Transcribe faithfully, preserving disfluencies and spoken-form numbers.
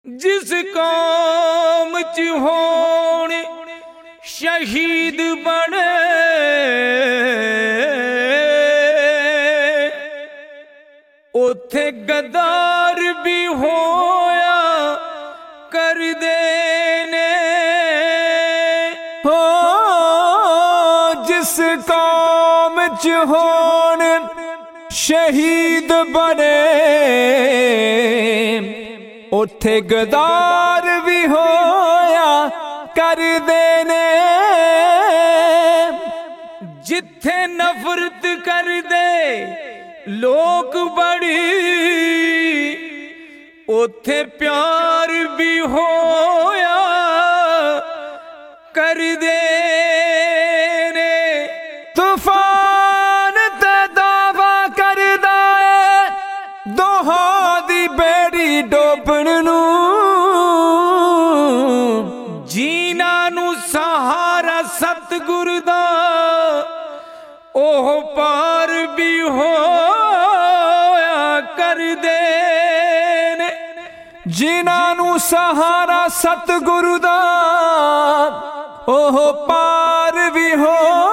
जिस कौम च होण शहीद बने उथे गद्दार भी होया कर देने हो। जिस कौम च होण शहीद बने उथे गद्दार भी होया कर देने। जिथे नफरत कर दे लोग बड़ी उथे प्यार भी होया कर देने। तूफान ते दावा करदा है दोहां दी बेड़ी डोबण नू, जीना नू सहारा सतगुर दा ओह पार भी होया कर देने। जीना नू सहारा सतगुर दा ओह पार भी हो